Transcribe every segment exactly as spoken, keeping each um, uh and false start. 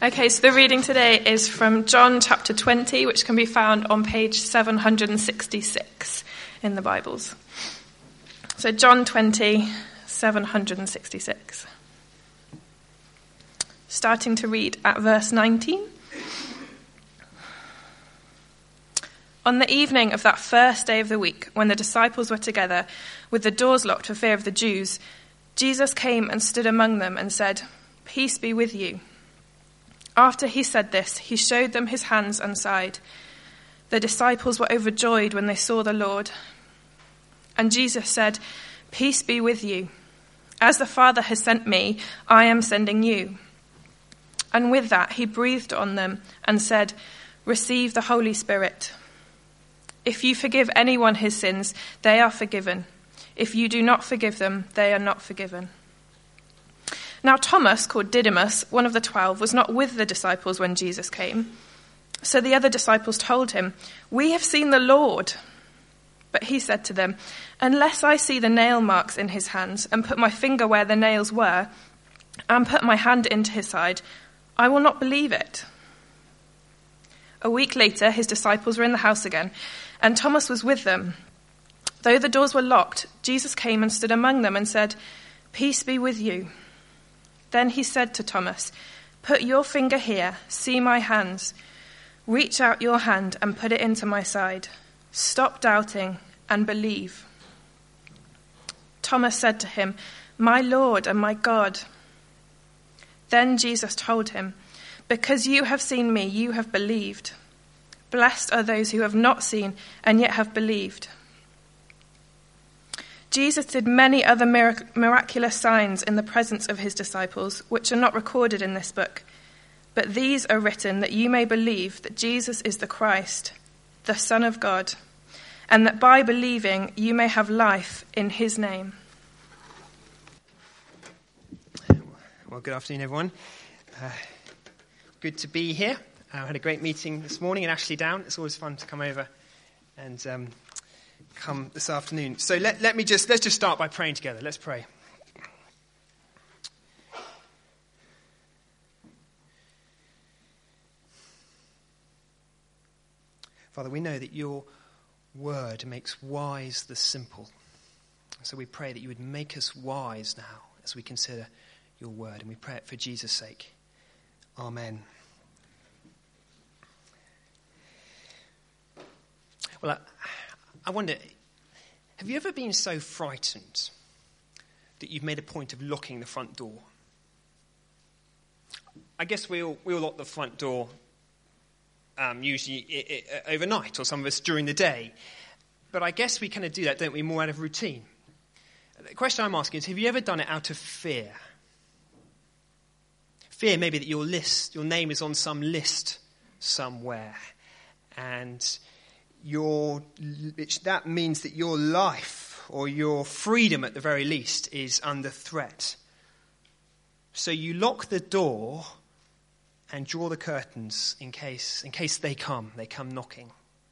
Okay, so the reading today is from John chapter twenty, which can be found on page seven hundred sixty-six in the Bibles. So John twenty, seven hundred sixty-six. Starting to read at verse nineteen. On the evening of that first day of the week, when the disciples were together, with the doors locked for fear of the Jews, Jesus came and stood among them and said, "Peace be with you." After he said this, he showed them his hands and side. The disciples were overjoyed when they saw the Lord. And Jesus said, "Peace be with you. As the Father has sent me, I am sending you." And with that, he breathed on them and said, "Receive the Holy Spirit. If you forgive anyone his sins, they are forgiven. If you do not forgive them, they are not forgiven." Now Thomas, called Didymus, one of the twelve, was not with the disciples when Jesus came. So the other disciples told him, "We have seen the Lord." But he said to them, "Unless I see the nail marks in his hands, and put my finger where the nails were, and put my hand into his side, I will not believe it." A week later, his disciples were in the house again, and Thomas was with them. Though the doors were locked, Jesus came and stood among them and said, "Peace be with you." Then he said to Thomas, "Put your finger here, see my hands. Reach out your hand and put it into my side. Stop doubting and believe." Thomas said to him, "My Lord and my God." Then Jesus told him, "Because you have seen me, you have believed. Blessed are those who have not seen and yet have believed." Jesus did many other mirac- miraculous signs in the presence of his disciples, which are not recorded in this book. But these are written that you may believe that Jesus is the Christ, the Son of God, and that by believing you may have life in his name. Well, good afternoon, everyone. Uh, good to be here. I uh, had a great meeting this morning in Ashley Down. It's always fun to come over and um, come this afternoon. So let, let me just, let's just start by praying together. Let's pray. Father, we know that your word makes wise the simple. So we pray that you would make us wise now as we consider your word, and we pray it for Jesus' sake. Amen. Well, I, I wonder, have you ever been so frightened that you've made a point of locking the front door? I guess we all, we all lock the front door um, usually I, I, overnight, or some of us during the day. But I guess we kind of do that, don't we, more out of routine. The question I'm asking is, have you ever done it out of fear? Fear maybe that your list, your name is on some list somewhere, and your that means that your life or your freedom at the very least is under threat. So you lock the door and draw the curtains in case in case they come, they come knocking.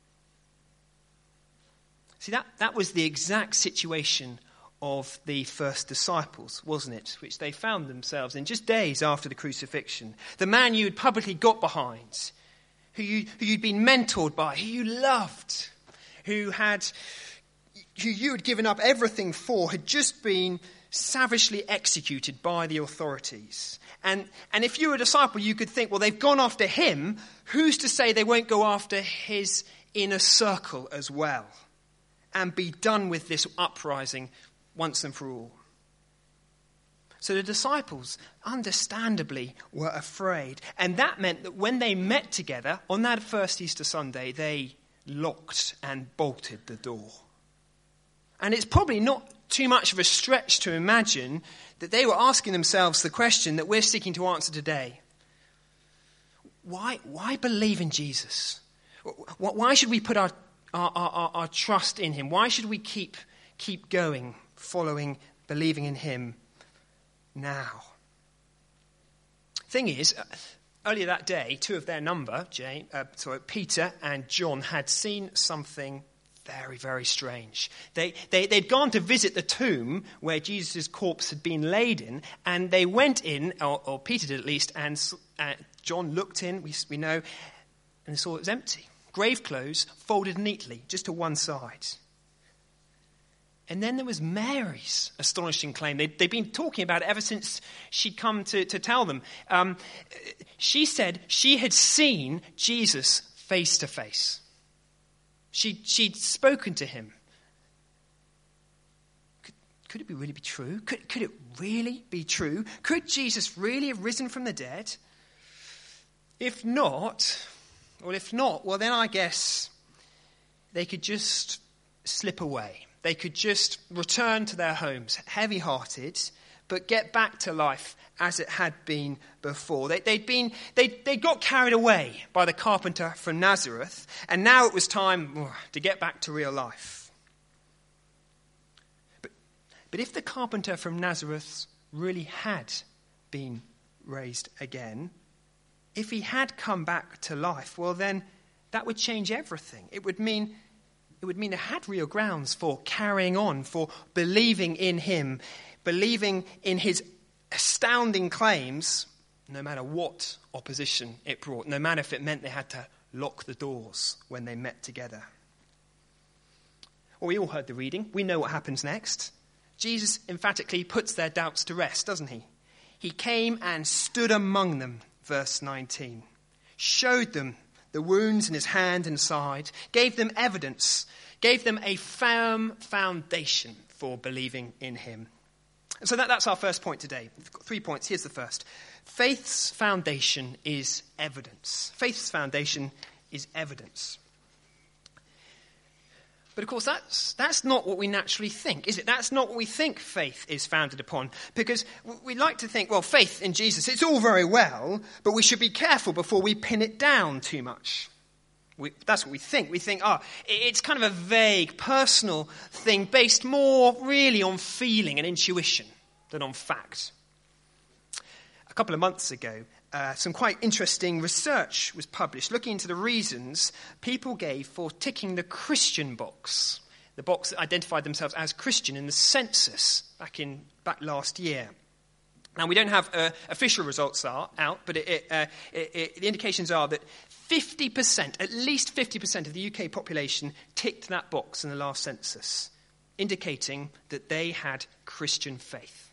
See, that, that was the exact situation of the first disciples, wasn't it? Which they found themselves in just days after the crucifixion. The man you had publicly got behind, who, you, who you'd been mentored by, who you loved, who had, who you had given up everything for, had just been savagely executed by the authorities. And, and if you were a disciple, you could think, well, they've gone after him. Who's to say they won't go after his inner circle as well and be done with this uprising once and for all? So the disciples, understandably, were afraid. And that meant that when they met together on that first Easter Sunday, they locked and bolted the door. And it's probably not too much of a stretch to imagine that they were asking themselves the question that we're seeking to answer today. Why, why believe in Jesus? Why should we put our, our, our, our trust in him? Why should we keep, keep going, following, believing in him now? Thing is, earlier that day, two of their number, Jay, uh, sorry, Peter and John, had seen something very, very strange. They, they, they'd gone to visit the tomb where Jesus' corpse had been laid in, and they went in, or, or Peter did at least, and uh, John looked in, we, we know, and saw it was empty. Grave clothes folded neatly, just to one side. And then there was Mary's astonishing claim. They'd, they'd been talking about it ever since she'd come to, to tell them. Um, she said she had seen Jesus face to face. She, she'd spoken to him. Could, could it be really be true? Could, could it really be true? Could Jesus really have risen from the dead? If not, well, if not, well, then I guess they could just slip away. They could just return to their homes, heavy-hearted, but get back to life as it had been before. They, they'd been, they they got carried away by the carpenter from Nazareth, and now it was time oh, to get back to real life. But, but if the carpenter from Nazareth really had been raised again, if he had come back to life, well then that would change everything. It would mean it would mean they had real grounds for carrying on, for believing in him, believing in his astounding claims, no matter what opposition it brought, no matter if it meant they had to lock the doors when they met together. Well, we all heard the reading. We know what happens next. Jesus emphatically puts their doubts to rest, doesn't he? He came and stood among them, verse nineteen, showed them the wounds in his hand and side, gave them evidence, gave them a firm foundation for believing in him. And so that, that's our first point today. We've got three points. Here's the first. Faith's foundation is evidence. Faith's foundation is evidence. But of course, that's, that's not what we naturally think, is it? That's not what we think faith is founded upon. Because we like to think, well, faith in Jesus, it's all very well, but we should be careful before we pin it down too much. We, that's what we think. We think, oh, it's kind of a vague, personal thing based more really on feeling and intuition than on fact. A couple of months ago, Uh, some quite interesting research was published looking into the reasons people gave for ticking the Christian box, the box that identified themselves as Christian in the census back in back last year. Now, we don't have uh, official results are out, but it, it, uh, it, it, the indications are that fifty percent, at least fifty percent of the U K population ticked that box in the last census, indicating that they had Christian faith.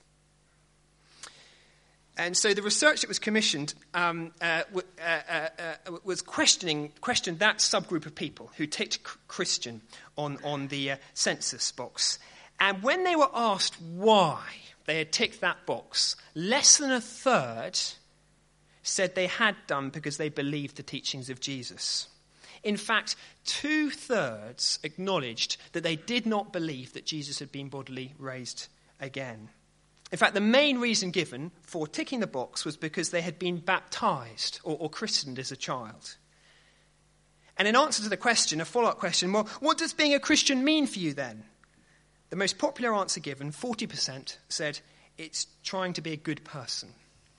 And so the research that was commissioned um, uh, w- uh, uh, uh, was questioning questioned that subgroup of people who ticked Christian on, on the uh, census box. And when they were asked why they had ticked that box, less than a third said they had done because they believed the teachings of Jesus. In fact, two-thirds acknowledged that they did not believe that Jesus had been bodily raised again. In fact, the main reason given for ticking the box was because they had been baptized or, or christened as a child. And in answer to the question, a follow-up question, well, what does being a Christian mean for you then? The most popular answer given, forty percent, said it's trying to be a good person.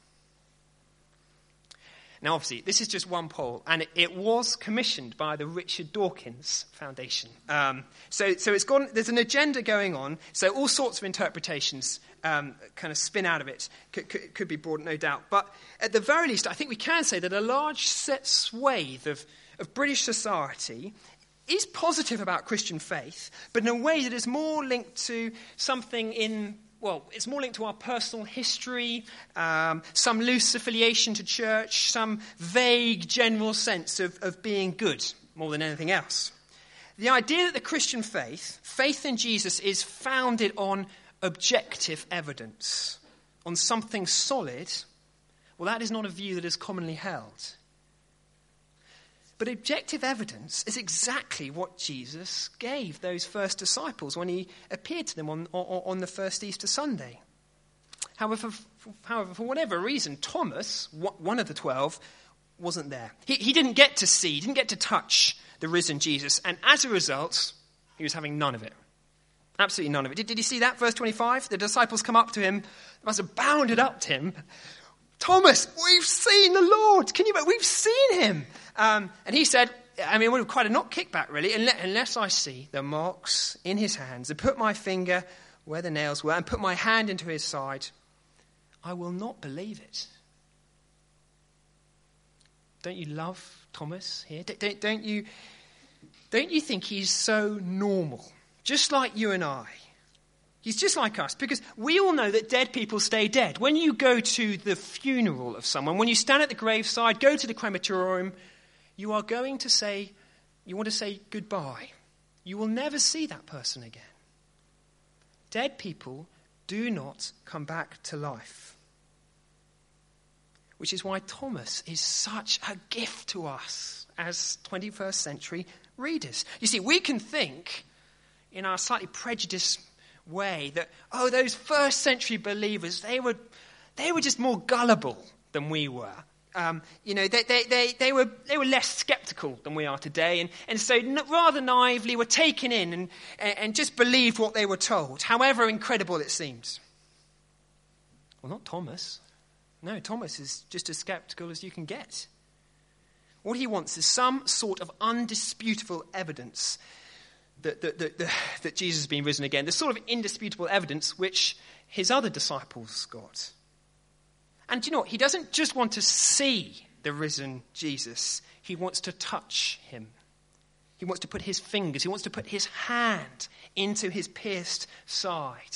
Now, obviously, this is just one poll, and it, it was commissioned by the Richard Dawkins Foundation. Um, so, so it's gone. There's an agenda going on. So all sorts of interpretations um, kind of spin out of it. Could, could, could be broad, no doubt. But at the very least, I think we can say that a large set swathe of, of British society is positive about Christian faith, but in a way that is more linked to something in. Well, it's more linked to our personal history, um, some loose affiliation to church, some vague general sense of, of being good more than anything else. The idea that the Christian faith, faith in Jesus, is founded on objective evidence, on something solid, well, that is not a view that is commonly held. But objective evidence is exactly what Jesus gave those first disciples when he appeared to them on, on, on the first Easter Sunday. However, for, however, for whatever reason, Thomas, one of the twelve, wasn't there. He, he didn't get to see, he didn't get to touch the risen Jesus, and as a result, he was having none of it. Absolutely none of it. Did, did you see that? Verse twenty-five, the disciples come up to him, they must have bounded up to him. Thomas, we've seen the Lord. Can you? We've seen him. Um, and he said, I mean, it would have quite a not kickback, really, unless I see the marks in his hands and put my finger where the nails were and put my hand into his side. I will not believe it. Don't you love Thomas here? Don't, don't, you, don't you think he's so normal, just like you and I? He's just like us, because we all know that dead people stay dead. When you go to the funeral of someone, when you stand at the graveside, go to the crematorium, you are going to say, you want to say goodbye. You will never see that person again. Dead people do not come back to life. Which is why Thomas is such a gift to us as twenty-first century readers. You see, we can think in our slightly prejudiced way that, oh, those first century believers, they were they were just more gullible than we were. Um, you know, they, they, they, they were they were less skeptical than we are today, and, and so n- rather naively were taken in and, and just believed what they were told, however incredible it seems. Well, not Thomas. No, Thomas is just as skeptical as you can get. What he wants is some sort of undisputable evidence that, that, that, that, that Jesus has been risen again. The sort of indisputable evidence which his other disciples got. And do you know what? He doesn't just want to see the risen Jesus. He wants to touch him. He wants to put his fingers, he wants to put his hand into his pierced side.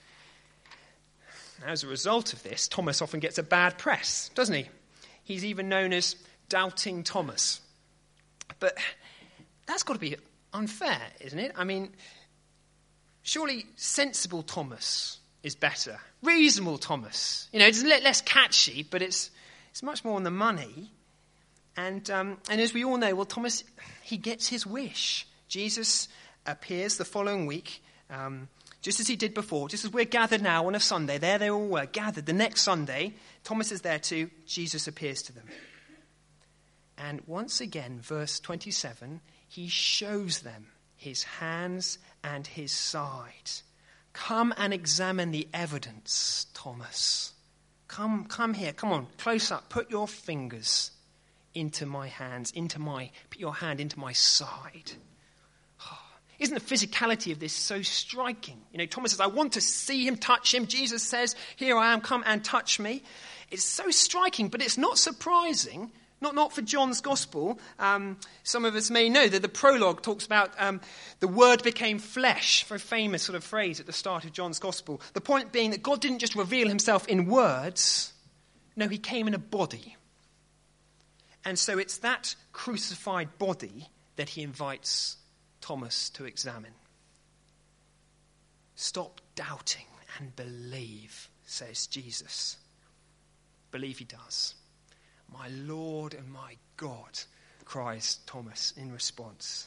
As a result of this, Thomas often gets a bad press, doesn't he? He's even known as Doubting Thomas. But that's got to be unfair, isn't it? I mean, surely sensible Thomas is better. Reasonable Thomas. You know, it's less catchy, but it's it's much more on the money. And um, and as we all know, well, Thomas, he gets his wish. Jesus appears the following week, um, just as he did before, just as we're gathered now on a Sunday. There they all were, gathered. The next Sunday, Thomas is there too. Jesus appears to them. And once again, verse twenty-seven, he shows them his hands and his side. Come and examine the evidence, Thomas. Come, come here. Come on, close up. Put your fingers into my hands, into my, put your hand into my side. Oh, isn't the physicality of this so striking? You know, Thomas says, I want to see him, touch him. Jesus says, here I am, come and touch me. It's so striking, but it's not surprising. Not, not for John's gospel. Um, some of us may know that the prologue talks about um, the word became flesh, very famous sort of phrase at the start of John's gospel. The point being that God didn't just reveal himself in words. No, he came in a body. And so it's that crucified body that he invites Thomas to examine. Stop doubting and believe, says Jesus. Believe he does. My Lord and my God, cries Thomas in response.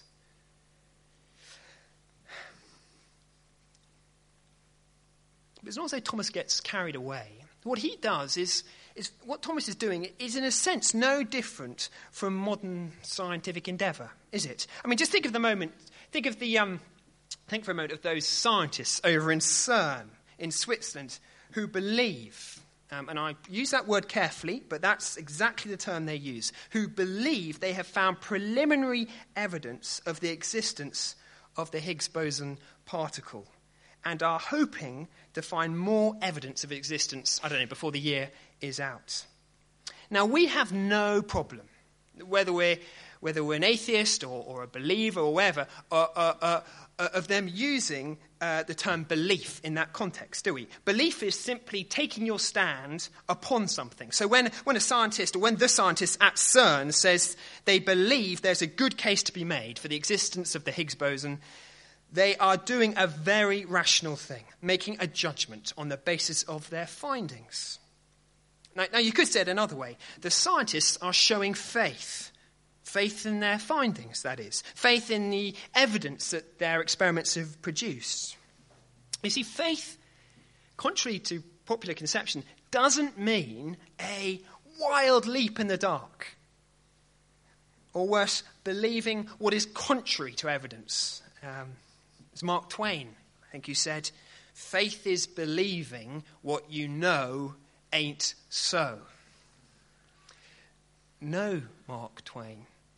But it's not as though Thomas gets carried away. What he does is, is what Thomas is doing is in a sense no different from modern scientific endeavour, is it? I mean, just think of the moment, think of the, um, think for a moment of those scientists over in CERN in Switzerland who believe, Um, and I use that word carefully, but that's exactly the term they use, who believe they have found preliminary evidence of the existence of the Higgs boson particle and are hoping to find more evidence of existence, I don't know, before the year is out. Now, we have no problem, whether we're, whether we're an atheist or, or a believer or whatever, uh, uh, uh, uh, of them using uh, the term belief in that context, do we? Belief is simply taking your stand upon something. So when, when a scientist or when the scientist at CERN says they believe there's a good case to be made for the existence of the Higgs boson, they are doing a very rational thing, making a judgment on the basis of their findings. Now, now you could say it another way. The scientists are showing faith. Faith in their findings, that is. Faith in the evidence that their experiments have produced. You see, faith, contrary to popular conception, doesn't mean a wild leap in the dark. Or worse, believing what is contrary to evidence. Um, as Mark Twain, I think you said, faith is believing what you know ain't so. No, Mark Twain.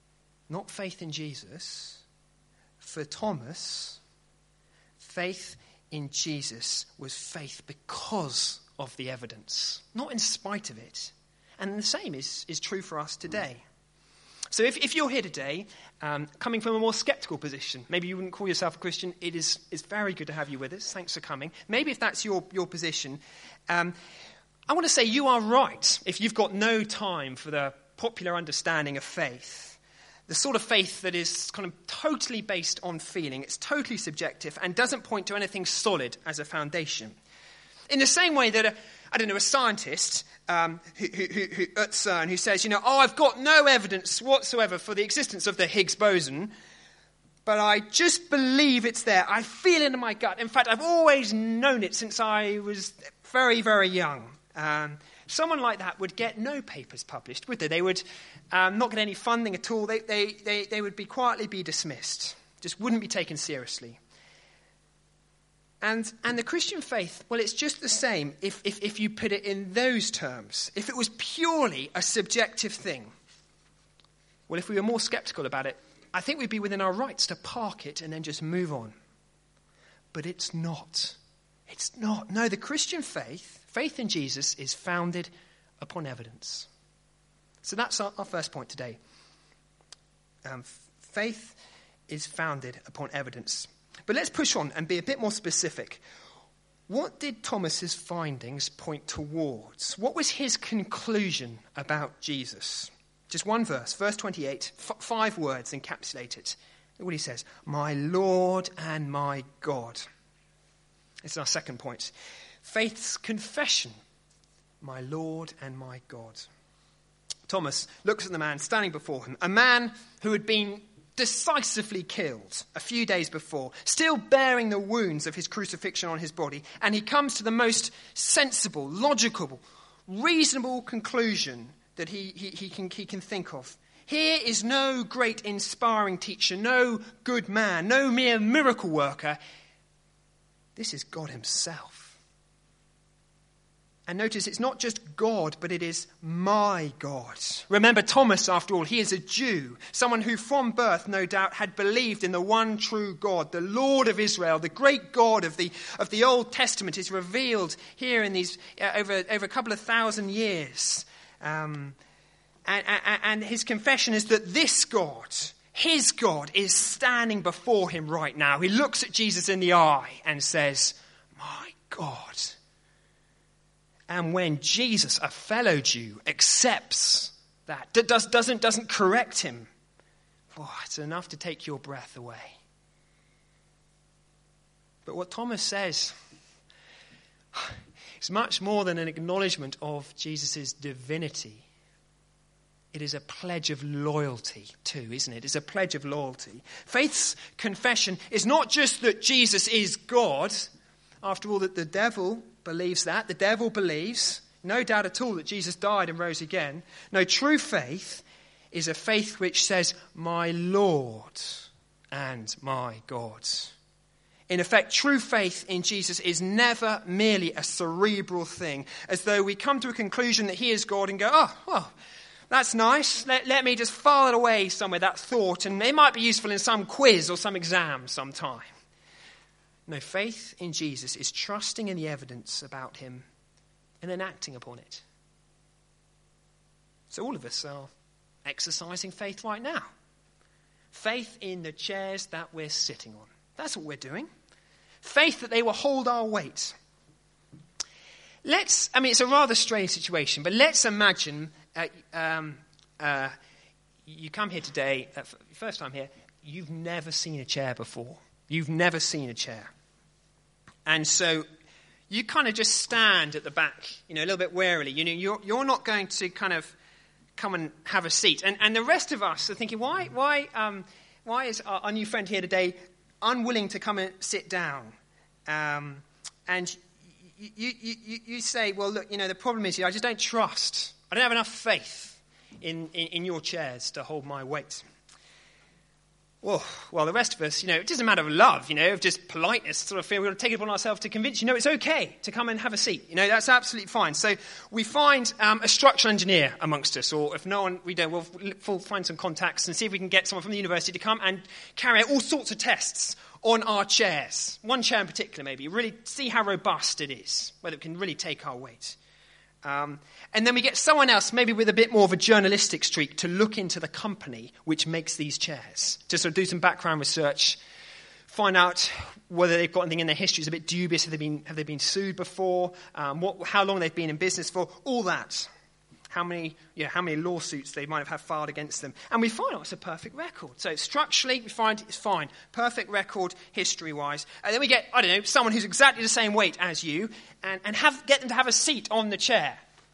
not faith in Jesus. For Thomas, faith in Jesus was faith because of the evidence, not in spite of it. And the same is, is true for us today. So if, if you're here today, um, coming from a more skeptical position, maybe you wouldn't call yourself a Christian, it is it's very good to have you with us. Thanks for coming. Maybe if that's your, your position, um, I want to say you are right if you've got no time for the popular understanding of faith, the sort of faith that is kind of totally based on feeling, it's totally subjective and doesn't point to anything solid as a foundation. In the same way that a I don't know, a scientist um, who, who, who, at CERN who says, you know, oh, I've got no evidence whatsoever for the existence of the Higgs boson, but I just believe it's there. I feel it in my gut. In fact, I've always known it since I was very, very young. Um, someone like that would get no papers published, would they? They would um, not get any funding at all. They, they, they, they would be quietly be dismissed, just wouldn't be taken seriously. And and the Christian faith, well, it's just the same if, if, if you put it in those terms. If it was purely a subjective thing, well, if we were more skeptical about it, I think we'd be within our rights to park it and then just move on. But it's not. It's not. No, the Christian faith, faith in Jesus, is founded upon evidence. So that's our, our first point today. Um, faith is founded upon evidence. But let's push on and be a bit more specific. What did Thomas's findings point towards? What was his conclusion about Jesus? Just one verse, verse twenty-eight, f- five words encapsulated. Look what he says, my Lord and my God. It's our second point. Faith's confession, my Lord and my God. Thomas looks at the man standing before him, a man who had been decisively killed a few days before, still bearing the wounds of his crucifixion on his body, and he comes to the most sensible, logical, reasonable conclusion that he, he, he, can, he can think of. Here is no great inspiring teacher, no good man, no mere miracle worker. This is God himself. And notice it's not just God, but it is my God. Remember Thomas, after all, he is a Jew, someone who from birth, no doubt, had believed in the one true God, the Lord of Israel, the great God of the of the Old Testament is revealed here in these uh, over over a couple of thousand years. Um, and, and, and his confession is that this God, his God, is standing before him right now. He looks at Jesus in the eye and says, "My God." And when Jesus, a fellow Jew, accepts that, does, doesn't, doesn't correct him, oh, it's enough to take your breath away. But what Thomas says is much more than an acknowledgement of Jesus' divinity. It is a pledge of loyalty too, isn't it? It's a pledge of loyalty. Faith's confession is not just that Jesus is God. After all, that the devil believes that. The devil believes, no doubt at all, that Jesus died and rose again. No, true faith is a faith which says, my Lord and my God. In effect, true faith in Jesus is never merely a cerebral thing, as though we come to a conclusion that he is God and go, oh, well, that's nice. Let, let me just file it away somewhere, that thought, and it might be useful in some quiz or some exam sometime. No, faith in Jesus is trusting in the evidence about him and then acting upon it. So all of us are exercising faith right now. Faith in the chairs that we're sitting on. That's what we're doing. Faith that they will hold our weight. Let's, I mean, it's a rather strange situation, but let's imagine uh, um, uh, you come here today, uh, first time here, you've never seen a chair before. You've never seen a chair. And so you kind of just stand at the back, you know, a little bit warily. You know, you're, you're not going to kind of come and have a seat. And, and the rest of us are thinking, why, why, um, why is our, our new friend here today unwilling to come and sit down? Um, and you, you, you, you say, well, look, you know, the problem is here, I just don't trust. I don't have enough faith in, in, in your chairs to hold my weight. Well, well, the rest of us, you know, it doesn't matter of love, you know, of just politeness, sort of feel we've got to take it upon ourselves to convince you, no, it's okay to come and have a seat. You know, that's absolutely fine. So we find um, a structural engineer amongst us, or if no one, we don't, we'll, we'll find some contacts and see if we can get someone from the university to come and carry out all sorts of tests on our chairs. One chair in particular, maybe, really see how robust it is, whether it can really take our weight. Um, and then we get someone else, maybe with a bit more of a journalistic streak, to look into the company which makes these chairs, to sort of do some background research, find out whether they've got anything in their history that's a bit dubious, have they been, have they been sued before, um, what, how long they've been in business for, all that. How many, yeah, how many lawsuits they might have had filed against them. And we find, oh, it's a perfect record. So structurally, we find it's fine. Perfect record, history-wise. And then we get, I don't know, someone who's exactly the same weight as you, and, and have, get them to have a seat on the chair.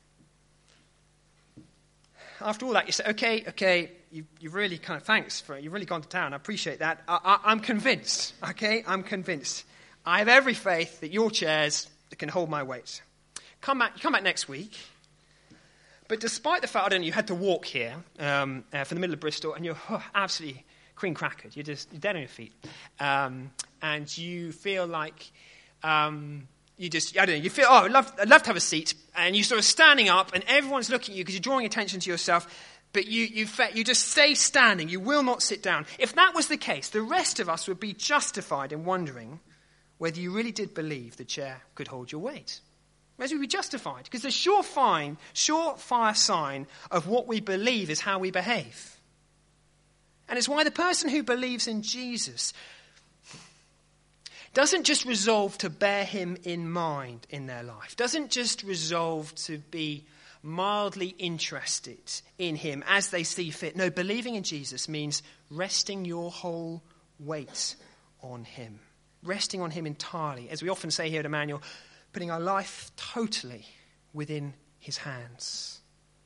After all that, you say, okay, okay, you, you've really kind of, thanks for, you've really gone to town. I appreciate that. I, I, I'm convinced, okay? I'm convinced. I have every faith that your chairs can hold my weight. Come back, come back next week. But despite the fact, I don't know, you had to walk here um, uh, from the middle of Bristol, and you're oh, absolutely cream crackered. You're just you're dead on your feet, um, and you feel like um, you just I don't know. You feel oh, I'd love I'd love to have a seat, and you're sort of standing up, and everyone's looking at you because you're drawing attention to yourself. But you you you just stay standing. You will not sit down. If that was the case, the rest of us would be justified in wondering whether you really did believe the chair could hold your weight. Whereas we'd be justified, because the surefire, surefire sign of what we believe is how we behave. And it's why the person who believes in Jesus doesn't just resolve to bear him in mind in their life, doesn't just resolve to be mildly interested in him as they see fit. No, believing in Jesus means resting your whole weight on him, resting on him entirely. As we often say here at Emmanuel, putting our life totally within his hands.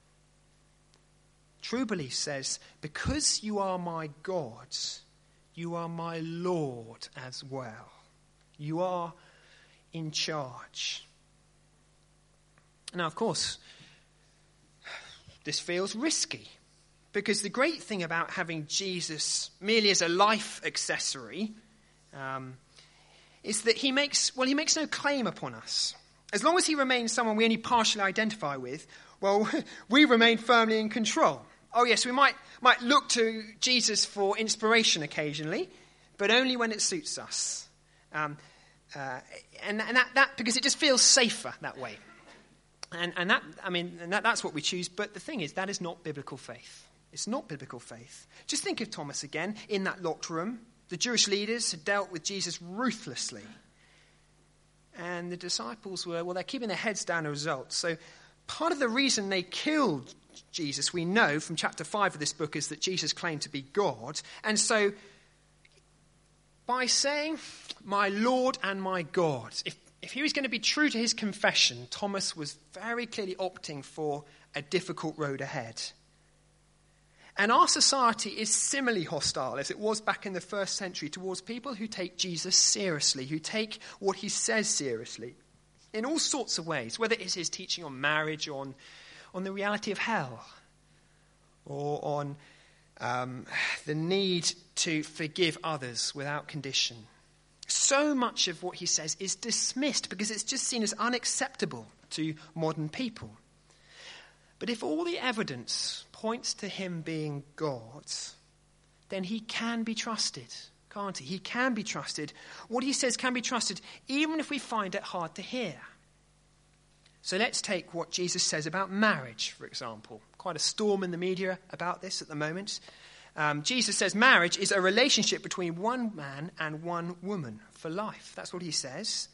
True belief says, because you are my God, you are my Lord as well. You are in charge. Now, of course, this feels risky, because the great thing about having Jesus merely as a life accessory um, is that he makes, well, he makes no claim upon us. As long as he remains someone we only partially identify with, well, we remain firmly in control. Oh yes, we might might look to Jesus for inspiration occasionally, but only when it suits us. Um, uh, and and that, that because it just feels safer that way. And and that I mean and that, that's what we choose. But the thing is, that is not biblical faith. It's not biblical faith. Just think of Thomas again in that locked room. The Jewish leaders had dealt with Jesus ruthlessly. And the disciples were, well, they're keeping their heads down as a result. So part of the reason they killed Jesus, we know from chapter five of this book, is that Jesus claimed to be God. And so by saying, my Lord and my God, if, if he was going to be true to his confession, Thomas was very clearly opting for a difficult road ahead. And our society is similarly hostile, as it was back in the first century, towards people who take Jesus seriously, who take what he says seriously, in all sorts of ways, whether it's his teaching on marriage, or on, on the reality of hell, or on um, the need to forgive others without condition. So much of what he says is dismissed because it's just seen as unacceptable to modern people. But if all the evidence points to him being God, then he can be trusted, can't he? He can be trusted. What he says can be trusted, even if we find it hard to hear. So let's take what Jesus says about marriage, for example. Quite a storm in the media about this at the moment. Um, Jesus says marriage is a relationship between one man and one woman for life. That's what he says.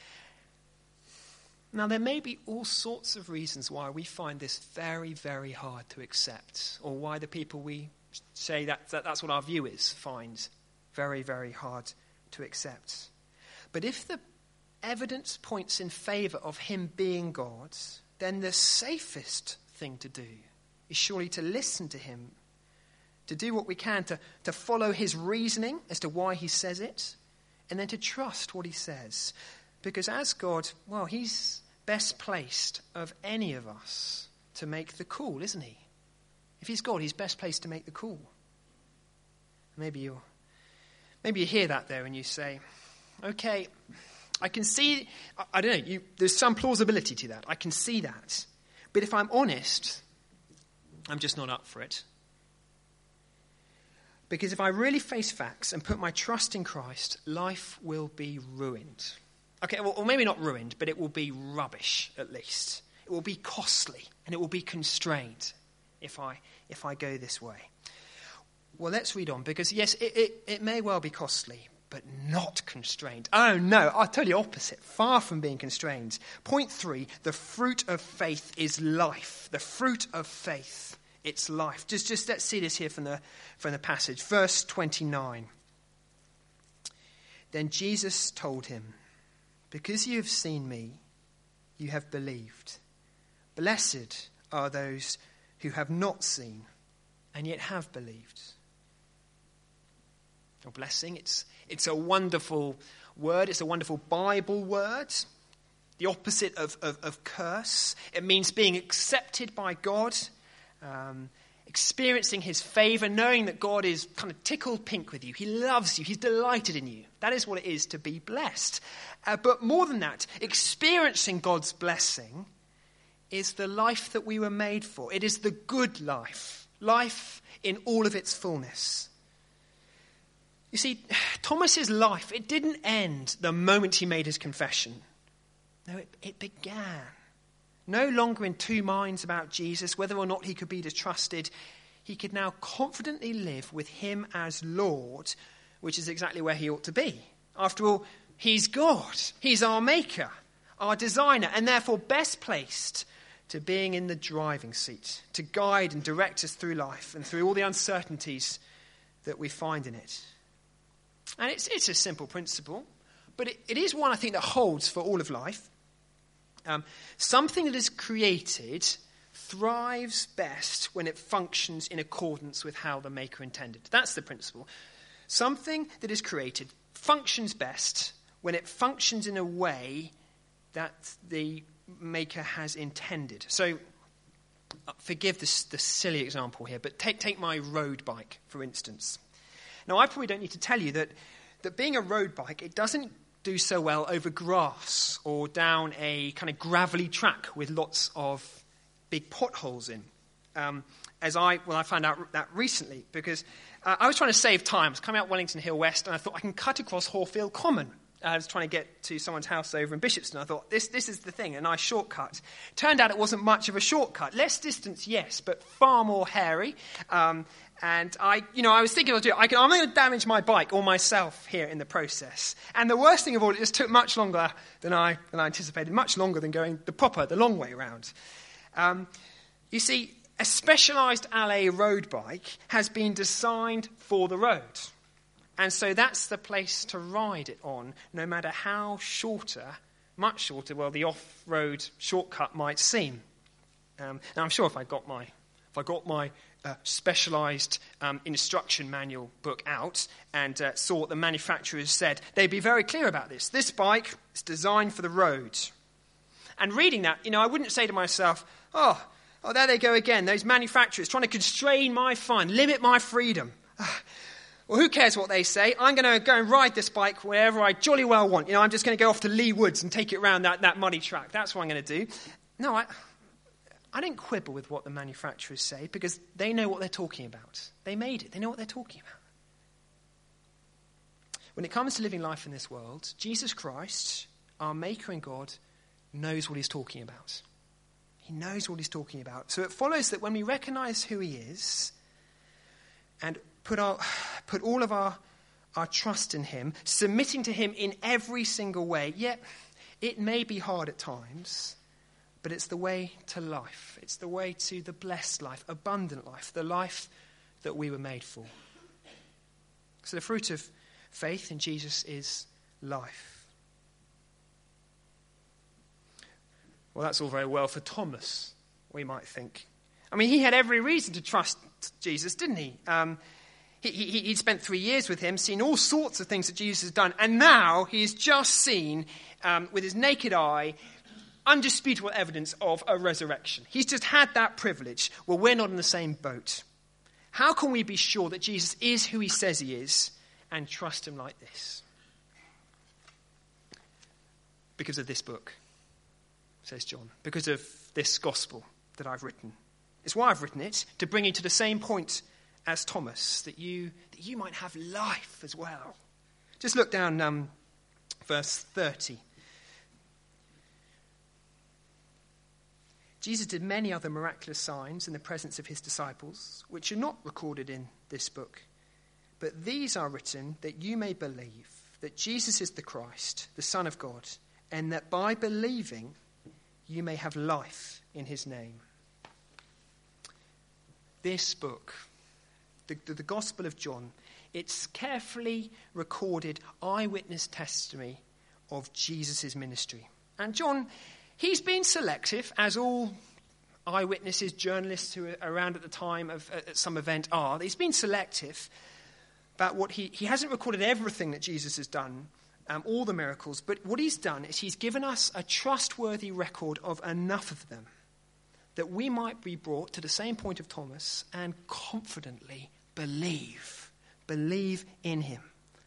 Now, there may be all sorts of reasons why we find this very, very hard to accept, or why the people we say that, that that's what our view is find very, very hard to accept. But if the evidence points in favour of him being God, then the safest thing to do is surely to listen to him, to do what we can to, to follow his reasoning as to why he says it, and then to trust what he says. Because as God, well, he's best placed of any of us to make the call, isn't he? If he's God, he's best placed to make the call. Maybe you're Maybe you hear that there and you say, okay, I can see, I, I don't know, you, there's some plausibility to that. I can see that. But if I'm honest, I'm just not up for it. Because if I really face facts and put my trust in Christ, life will be ruined. Okay, well, or maybe not ruined, but it will be rubbish at least. It will be costly and it will be constrained if I if I go this way. Well, let's read on, because yes, it, it, it may well be costly, but not constrained. Oh no, I'll tell you opposite. Far from being constrained. Point three, the fruit of faith is life. The fruit of faith, it's life. Just, just let's see this here from the from the passage. Verse twenty-nine. Then Jesus told him, because you have seen me, you have believed. Blessed are those who have not seen and yet have believed. A blessing, it's, it's a wonderful word. It's a wonderful Bible word. The opposite of, of, of curse. It means being accepted by God, um, experiencing his favor, knowing that God is kind of tickled pink with you. He loves you. He's delighted in you. That is what it is to be blessed. Uh, but more than that, experiencing God's blessing is the life that we were made for. It is the good life. Life in all of its fullness. You see, Thomas's life, it didn't end the moment he made his confession. No, it, it began. No longer in two minds about Jesus, whether or not he could be trusted, he could now confidently live with him as Lord, which is exactly where he ought to be. After all, he's God. He's our maker, our designer, and therefore best placed to being in the driving seat, to guide and direct us through life and through all the uncertainties that we find in it. And it's, it's a simple principle, but it, it is one I think that holds for all of life. Um, something that is created thrives best when it functions in accordance with how the maker intended. That's the principle. Something that is created functions best when it functions in a way that the maker has intended. So, uh, forgive this, the silly example here, but take, take my road bike, for instance. Now, I probably don't need to tell you that, that being a road bike, it doesn't do so well over grass or down a kind of gravelly track with lots of big potholes in. Um, as I, well, I found out that recently because uh, I was trying to save time. I was coming out Wellington Hill West and I thought I can cut across Horfield Common. I was trying to get to someone's house over in Bishopston. I thought, this this is the thing, a nice shortcut. Turned out it wasn't much of a shortcut. Less distance, yes, but far more hairy. Um, and I, you know, I was thinking, I'll do it. I can, I'm going to damage my bike or myself here in the process. And the worst thing of all, it just took much longer than I than I anticipated. Much longer than going the proper, the long way round. Um, you see, a specialised Alley road bike has been designed for the road. And so that's the place to ride it on, no matter how shorter, much shorter, well, the off-road shortcut might seem. Um, now, I'm sure if I got my, if I got my uh, specialised um, instruction manual book out and uh, saw what the manufacturers said, they'd be very clear about this. This bike is designed for the road. And reading that, you know, I wouldn't say to myself, oh, oh, there they go again, those manufacturers trying to constrain my fun, limit my freedom. Well, who cares what they say? I'm going to go and ride this bike wherever I jolly well want. You know, I'm just going to go off to Lee Woods and take it around that, that muddy track. That's what I'm going to do. No, I, I don't quibble with what the manufacturers say because they know what they're talking about. They made it. They know what they're talking about. When it comes to living life in this world, Jesus Christ, our Maker and God, knows what he's talking about. He knows what he's talking about. So it follows that when we recognize who he is and Put our, put all of our, our trust in him, submitting to him in every single way. Yet, it may be hard at times, but it's the way to life. It's the way to the blessed life, abundant life, the life that we were made for. So the fruit of faith in Jesus is life. Well, that's all very well for Thomas, we might think. I mean, he had every reason to trust Jesus, didn't he? Um, He, he, he'd spent three years with him, seen all sorts of things that Jesus has done, and now he's just seen, um, with his naked eye, undisputable evidence of a resurrection. He's just had that privilege. Well, we're not in the same boat. How can we be sure that Jesus is who he says he is, and trust him like this? Because of this book, says John. Because of this gospel that I've written. It's why I've written it, to bring you to the same point as Thomas, that you that you might have life as well. Just look down um, verse thirty. Jesus did many other miraculous signs in the presence of his disciples, which are not recorded in this book. But these are written that you may believe that Jesus is the Christ, the Son of God, and that by believing you may have life in his name. This book, the, the, the Gospel of John, it's carefully recorded eyewitness testimony of Jesus' ministry. And John, he's been selective, as all eyewitnesses, journalists who are around at the time of at some event are. He's been selective about what he... He hasn't recorded everything that Jesus has done, um, all the miracles, but what he's done is he's given us a trustworthy record of enough of them that we might be brought to the same point of Thomas and confidently believe. Believe in him.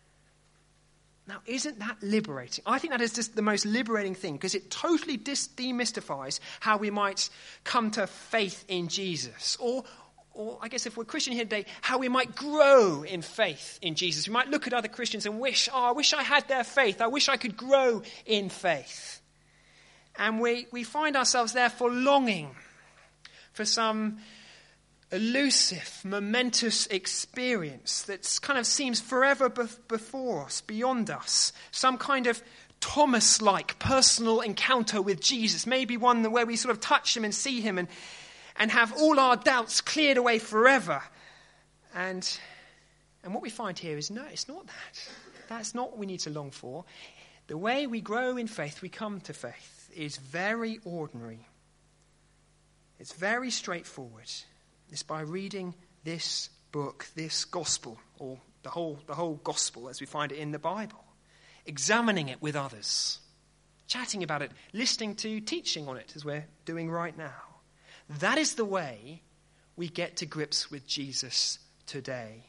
Now, isn't that liberating? I think that is just the most liberating thing, because it totally dis- demystifies how we might come to faith in Jesus. Or, or I guess if we're Christian here today, how we might grow in faith in Jesus. We might look at other Christians and wish, oh, I wish I had their faith. I wish I could grow in faith. And we, we find ourselves therefore longing for some elusive, momentous experience that kind of seems forever bef- before us, beyond us. Some kind of Thomas-like personal encounter with Jesus. Maybe one where we sort of touch him and see him and, and have all our doubts cleared away forever. And, and what we find here is, no, it's not that. That's not what we need to long for. The way we grow in faith, we come to faith, is very ordinary. It's very straightforward. It's by reading this book, this gospel, or the whole, the whole gospel as we find it in the Bible. Examining it with others. Chatting about it. Listening to teaching on it, as we're doing right now. That is the way we get to grips with Jesus today.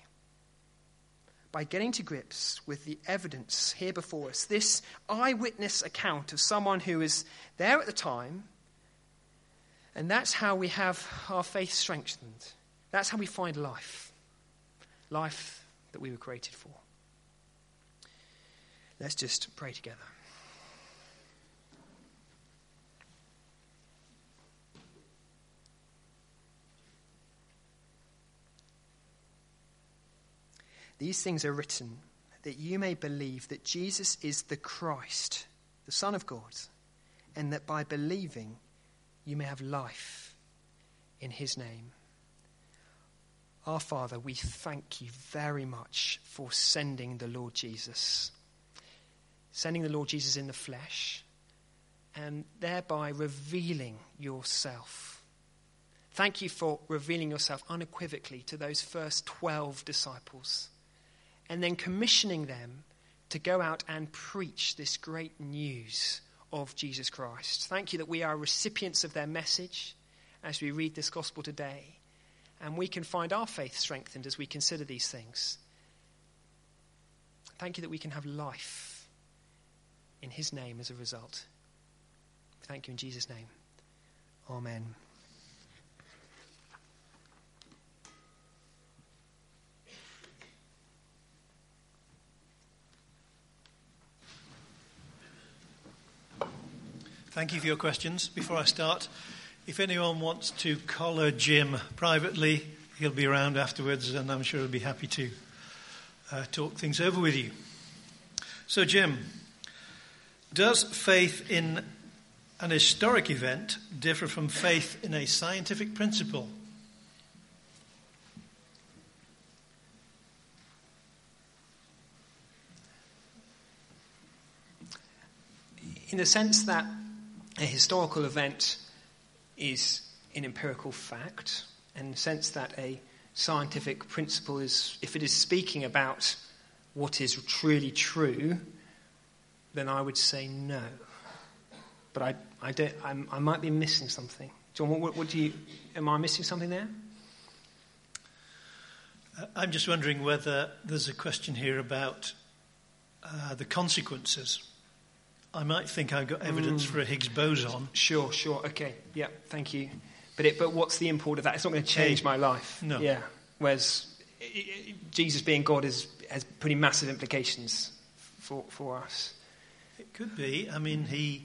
By getting to grips with the evidence here before us. This eyewitness account of someone who was there at the time. And that's how we have our faith strengthened. That's how we find life. Life that we were created for. Let's just pray together. These things are written that you may believe that Jesus is the Christ, the Son of God, and that by believing you may have life in his name. Our Father, we thank you very much for sending the Lord Jesus. Sending the Lord Jesus in the flesh and thereby revealing yourself. Thank you for revealing yourself unequivocally to those first twelve disciples and then commissioning them to go out and preach this great news of Jesus Christ. Thank you that we are recipients of their message as we read this gospel today. And we can find our faith strengthened as we consider these things. Thank you that we can have life in his name as a result. Thank you in Jesus' name. Amen. Thank you for your questions. Before I start, if anyone wants to collar Jim privately, he'll be around afterwards and I'm sure he'll be happy to uh, talk things over with you. So Jim, does faith in an historic event differ from faith in a scientific principle? In the sense that a historical event is an empirical fact, in the sense that a scientific principle is, if it is speaking about what is truly true, then I would say no. But I, I don't. I'm, I might be missing something. John, what, what do you? Am I missing something there? Uh, I'm just wondering whether there's a question here about uh, the consequences. I might think I've got evidence mm. for a Higgs boson. Sure, sure, okay, yeah, thank you. But it, but what's the import of that? It's not going to change my life. No. Yeah. Whereas it, it, Jesus being God is, has pretty massive implications for for us. It could be. I mean, he.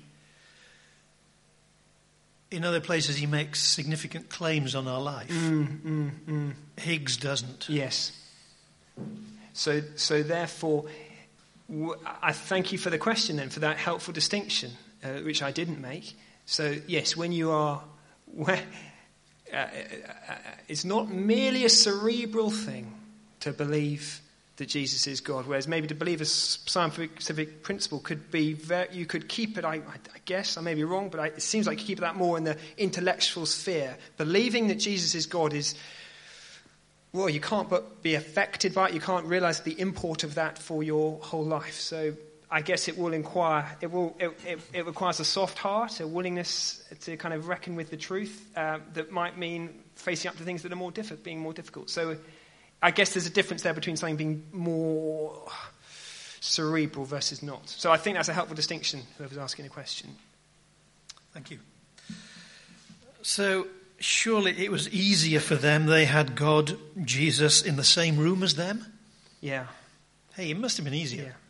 In other places, he makes significant claims on our life. Mm, mm, mm. Higgs doesn't. Yes. So so therefore, w- I thank you for the question and for that helpful distinction, uh, which I didn't make. So yes, when you are. Where, uh, uh, uh, it's not merely a cerebral thing to believe that Jesus is God, whereas maybe to believe a scientific principle could be, very, you could keep it, I, I guess, I may be wrong, but I, it seems like you keep that more in the intellectual sphere. Believing that Jesus is God is, well, you can't but be affected by it, you can't realise the import of that for your whole life. So I guess it will inquire. It will. It, it, it requires a soft heart, a willingness to kind of reckon with the truth. Uh, that might mean facing up to things that are more difficult, being more difficult. So, I guess there's a difference there between something being more cerebral versus not. So, I think that's a helpful distinction. Whoever's asking a question. Thank you. So, surely it was easier for them. They had God, Jesus, in the same room as them. Yeah. Hey, it must have been easier. Yeah.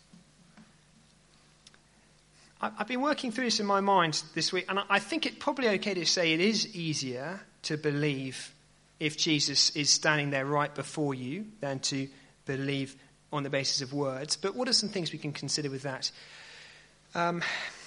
I've been working through this in my mind this week, and I think it's probably okay to say it is easier to believe if Jesus is standing there right before you than to believe on the basis of words. But what are some things we can consider with that? Um,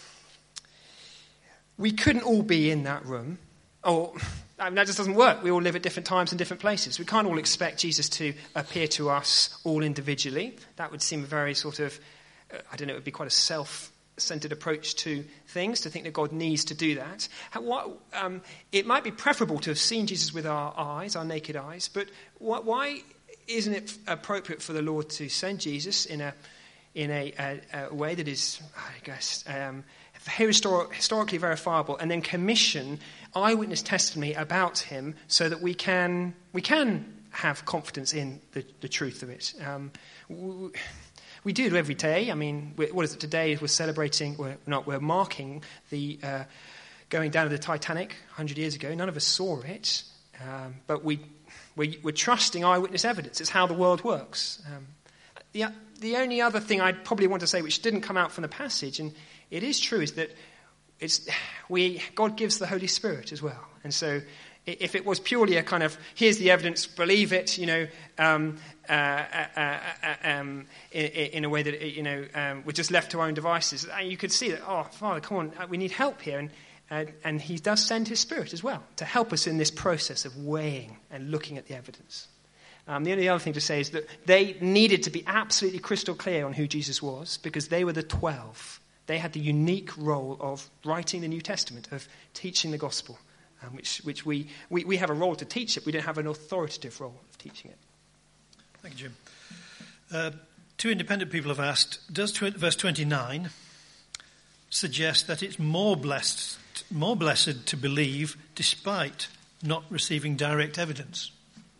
we couldn't all be in that room. Or, I mean, that just doesn't work. We all live at different times and different places. We can't all expect Jesus to appear to us all individually. That would seem a very sort of, uh, I don't know, it would be quite a self centered approach to things, to think that God needs to do that. How, what, um, it might be preferable to have seen Jesus with our eyes, our naked eyes, but wh- why isn't it appropriate for the Lord to send Jesus in a in a, a, a way that is, I guess, um, histor- historically verifiable, and then commission eyewitness testimony about him so that we can we can have confidence in the, the truth of it? Um, w- We do it every day. I mean, what is it today? We're celebrating, we're not, we're marking the uh, going down of the Titanic one hundred years ago. None of us saw it, um, but we, we, we're trusting eyewitness evidence. It's how the world works. Um, the, the only other thing I'd probably want to say, which didn't come out from the passage, and it is true, is that it's we God gives the Holy Spirit as well. And so if it was purely a kind of, here's the evidence, believe it, you know, um, uh, uh, uh, um, in, in a way that, you know, um, we're just left to our own devices, you could see that, oh, Father, come on, we need help here. And, and, and he does send his Spirit as well to help us in this process of weighing and looking at the evidence. Um, the only other thing to say is that they needed to be absolutely crystal clear on who Jesus was, because they were the twelve. They had the unique role of writing the New Testament, of teaching the gospel. Um, which which we, we, we have a role to teach it. We don't have an authoritative role of teaching it. Thank you, Jim. Uh, two independent people have asked, does tw- verse twenty-nine suggest that it's more blessed, more blessed to believe despite not receiving direct evidence?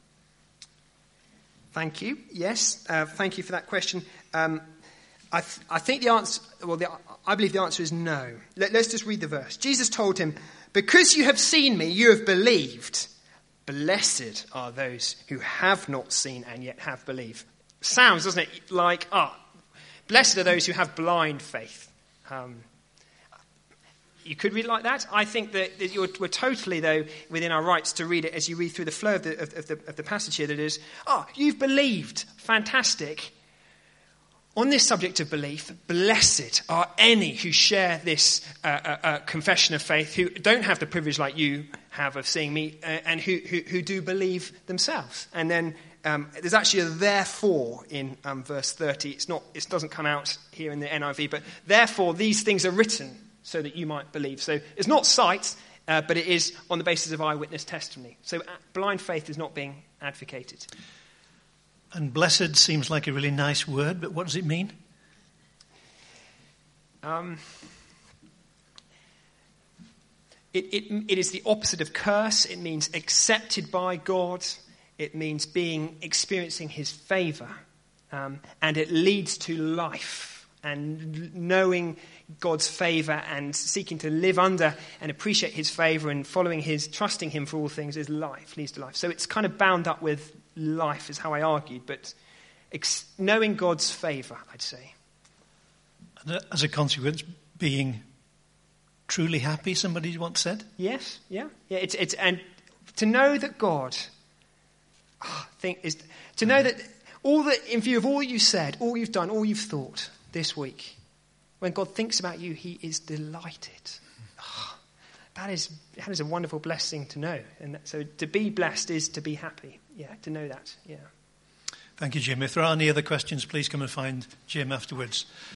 Thank you. Yes, uh, thank you for that question. Um, I, th- I think the answer, well, the, I believe the answer is no. Let, let's just read the verse. Jesus told him, "Because you have seen me, you have believed. Blessed are those who have not seen and yet have believed." Sounds, doesn't it, like, ah, oh, blessed are those who have blind faith. Um, you could read it like that. I think that, that you're, we're totally, though, within our rights to read it as you read through the flow of the, of, of the, of the passage here. That is, ah, oh, you've believed. Fantastic. On this subject of belief, blessed are any who share this uh, uh, uh, confession of faith, who don't have the privilege like you have of seeing me, uh, and who, who, who do believe themselves. And then um, there's actually a therefore in um, verse thirty. It's not. It doesn't come out here in the N I V, but therefore these things are written so that you might believe. So it's not sight, uh, but it is on the basis of eyewitness testimony. So uh, blind faith is not being advocated. And blessed seems like a really nice word, but what does it mean? Um, it, it, it is the opposite of curse. It means accepted by God. It means being, experiencing his favour. Um, and it leads to life. And knowing God's favour and seeking to live under and appreciate his favour and following his, trusting him for all things is life, leads to life. So it's kind of bound up with life is how I argued. But ex- knowing God's favour, I'd say. And as a consequence, being truly happy, somebody once said? Yes, yeah. yeah. It's, it's, and to know that God, oh, I think is, to know that all that, in view of all you've said, all you've done, all you've thought this week, when God thinks about you, he is delighted. Oh, that is that is a wonderful blessing to know. And that, so to be blessed is to be happy. Yeah, to know that. Yeah. Thank you, Jim. If there are any other questions, please come and find Jim afterwards.